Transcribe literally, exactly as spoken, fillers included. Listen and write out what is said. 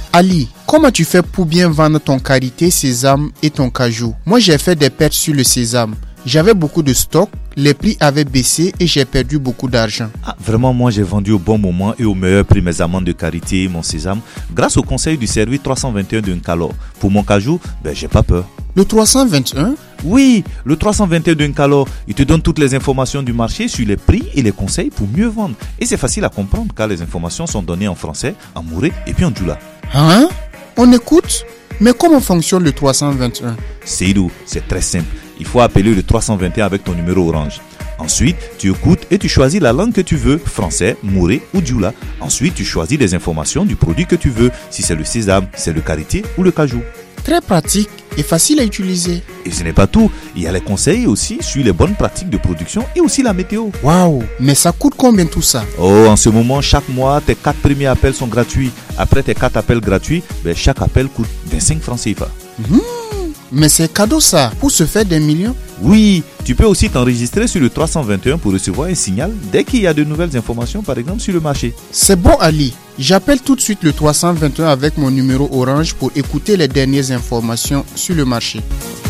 Ali, comment tu fais pour bien vendre ton karité, sésame et ton cajou? Moi, j'ai fait des pertes sur le sésame. J'avais beaucoup de stock, les prix avaient baissé et j'ai perdu beaucoup d'argent. Ah, vraiment, moi j'ai vendu au bon moment et au meilleur prix mes amandes de karité et mon sésame grâce au conseil du service trois cent vingt et un de Nkalo. Pour mon cajou, ben j'ai pas peur. Le trois cent vingt et un? Oui, le trois cent vingt et un de Nkalo, il te donne toutes les informations du marché sur les prix et les conseils pour mieux vendre. Et c'est facile à comprendre car les informations sont données en français, en mouré et puis en djoula. Hein? On écoute? Mais comment fonctionne le trois cent vingt et un? Seydou, c'est très simple. Il faut appeler le trois cent vingt et un avec ton numéro orange. Ensuite, tu écoutes et tu choisis la langue que tu veux, français, mouré ou djoula. Ensuite, tu choisis les informations du produit que tu veux, si c'est le sésame, c'est le karité ou le cajou. Très pratique et facile à utiliser. Et ce n'est pas tout, il y a les conseils aussi sur les bonnes pratiques de production et aussi la météo. Waouh, mais ça coûte combien tout ça? Oh, en ce moment, chaque mois, tes quatre premiers appels sont gratuits. Après tes quatre appels gratuits, ben, chaque appel coûte vingt-cinq francs C F A. Mmh, mais c'est cadeau ça, pour se faire des millions? Oui, tu peux aussi t'enregistrer sur le trois cent vingt et un pour recevoir un signal dès qu'il y a de nouvelles informations, par exemple sur le marché. C'est bon Ali, j'appelle tout de suite le trois cent vingt et un avec mon numéro orange pour écouter les dernières informations sur le marché.